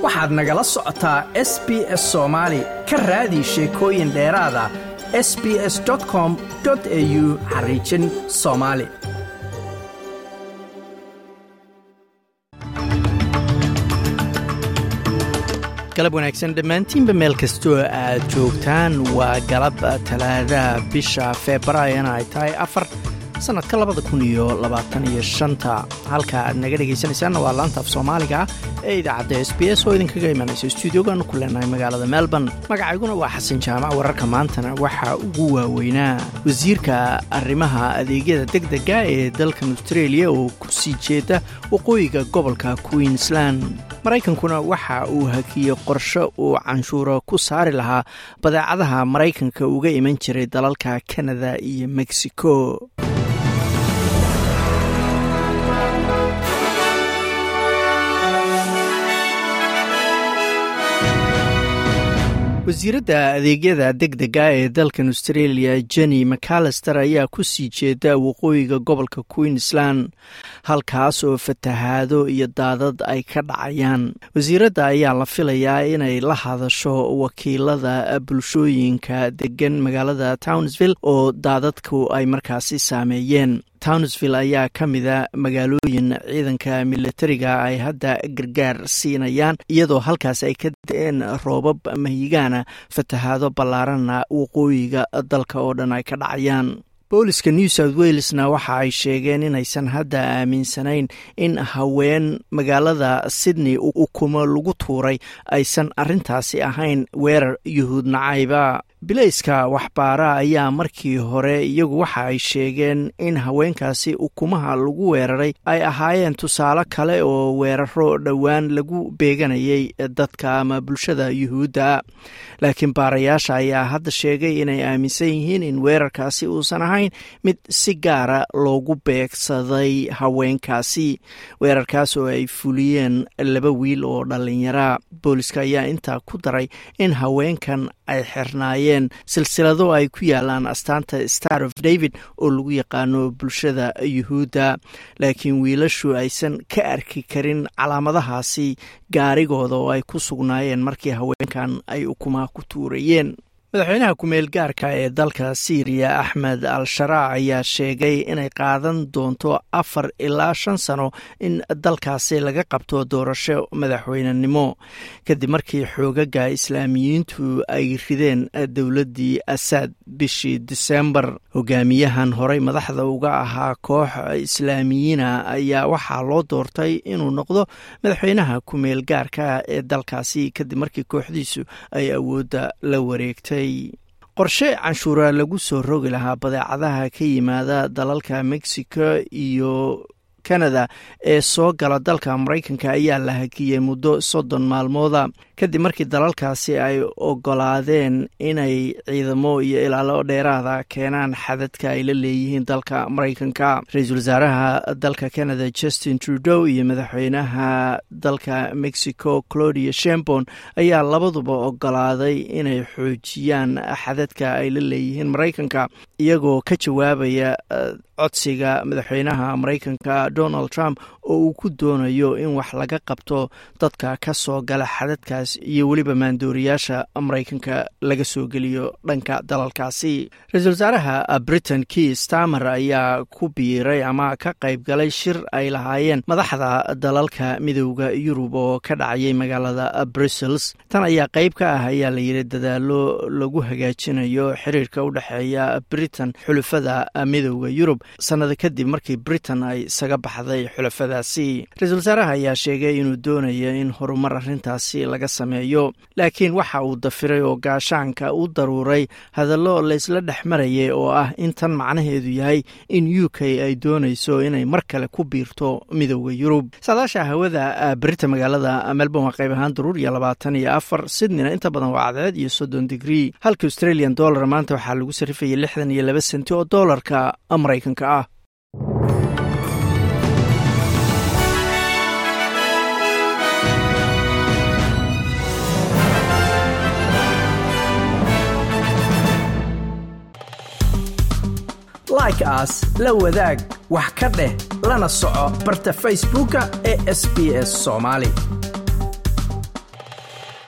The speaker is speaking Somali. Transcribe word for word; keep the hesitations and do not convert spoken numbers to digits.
waxaad nagala socotaa S B S Soomaali ka raadi sheekooyin dheeraada s b s dot com dot a u xariijin Soomaali. galab wanaagsan dhammaantiinba meel kastoo aad joogtaan waa galab talaada bisha Febraayo ay tahay afar sanadka labada kun iyo labaatan iyo shanta halka aad naga dhagaysanaysaan waa laanta af Soomaaliga ee idaacadda S B S oo idinkaga imanaysa studio-gan ku leenahay magaalada Melbourne. magacayguna waa Xasan Jaamac. wararka maantana waxa ugu waaweynaa wasiirka arrimaha adeegyada degdega ee dalka Australia oo ku sii jeeda waqooyiga gobolka Queensland. Maraykankuna waxa uu hakiyay qorshe uu canshuuro ku saari lahaa badeecadaha Maraykanka uga iman jiray dalalka Canada iyo Mexico. wasiiradda adeegyada degdega ee dalkan Australia Jenny McAllister ayaa ku sii jeeda waqooyiga gobolka Queensland halkaas oo fatahaado iyo daadad ay ka dhacayaan. wasiiradda ayaa la filayaa inay la hadasho wakiilada bulshooyinka degan magaalada Townsville oo daadadku ay markaasi saameeyeen. Townsville ayaa ka mida magaalooyin ciidanka militariga ay hadda gargaar siinayaan iyadoo halkaas ay ka da'een roobab mahigaana fatahaado ballaarana waqooyiga dalka oo dhan ay ka dhacayaan. booliska New South Walesna waxa ay sheegeen inaysan hadda aaminsanayn in haween magaalada Sydney ukumo lagu tuuray aysan arrintaasi ahayn weerar yuhuud nacayba. bilayska waxbaara ayaa markii hore iyagu waxa ay sheegeen in haweenkaasi ukumaha lagu weeraray ay ahaayeen tusaale kale oo weeraro dhowaan lagu beeganayay dadka ama bulshada yuhuudda. laakiin baarayaasha ayaa hadda sheegay inay aaminsan yihiin in weerarkaasi uusan ahayn mid si gaara loogu beegsaday haweenkaasi. weerarkaas oo ay fuliyeen laba wiil oo dhalinyara. booliska ayaa intaa ku daray in haweenkan ay xirnaayeen silsilado ay ku yaalaan astaanta Star of David oo lagu yaqaano bulshada yuhuudda, laakiin wiilashu aysan ka arki karin calaamadahaasi gaarigooda oo ay ku sugnaayeen markii haweenkan ay ukumaha ku tuurayeen. madaxweynaha ku-meel gaarka ee dalka Syria Ahmed al-Sharaa ayaa sheegay inay qaadan doonto afar ilaa shan sano in dalkaasi laga qabto doorasho madaxweynenimo kadib markii xoogaga islaamiyiintu ay rideen dowladdii Assad bishii December. hogaamiyahan horey madaxda uga ahaa koox islaamiyiina ayaa waxaa loo doortay inuu noqdo madaxweynaha ku-meel gaarka ee dalkaasi kadib markii kooxdiisu ay awoodda la wareegtay. qorshe canshuura lagu soo rogi lahaa badeecadaha ka yimaada dalalka Mexico iyo Canada ee soo gala dalka Maraykanka ayaa la hakiyay muddo soddon maalmooda kadib markii dalalkaasi ay ogolaadeen inay ciidamo iyo ilaalo dheeraada keenaan xadadka ay la leeyihiin dalka Maraykanka. ra-iisul wasaaraha dalka Canada Justin Trudeau iyo madaxweynaha dalka Mexico Claudia Sheinbaum ayaa labaduba ogolaaday inay xoojiyaan xadadka ay la leeyihiin Maraykanka iyagoo ka jawaabaya codsiga madaxweynaha Maraykanka Donald Trump oo uu ku doonayo in wax laga qabto dadka ka soo gala xadadkaas iyo weliba maandooriyaasha Maraykanka laga soo geliyo dhanka dalalkaasi. ra-iisul wasaaraha Britain Keir Starmer ayaa ku biiray ama ka qayb galay shir ay lahaayeen madaxda dalalka midowda Yurub oo ka dhacayay magaalada Brussels. tan ayaa qayb ka ah ayaa la yiri dadaalo lagu hagaajinayo xiriirka u dhaxeeya Britain xulafada midowda Yurub sanado kadib markii Britain ay isaga baxday xulafadaasi. ra-iisul wasaaraha ayaa sheegay inuu doonayo in horumar arrintaasi laga sameeyo, laakiin waxa uu dafiray oo gaashaanka u daruuray hadallo la isla dhexmarayay oo ah in tan macnaheedu yahay in U K ay doonayso inay mar kale ku biirto midowda Yurub. saadaasha hawada Britain magaalada Melbourne waa qayb ahaan daruur iyo labaatan iyo afar, Sydneyna inta badan waa cadceed iyo soddon digrii, halka Australian dollar maanta waxaa lagu sarifayay lixdan iyo laba senti oo doolarka Maraykanka ah. like us, la wadaag, wax ka dheh, lana soco barta Facebooka ee S B S Soomaali.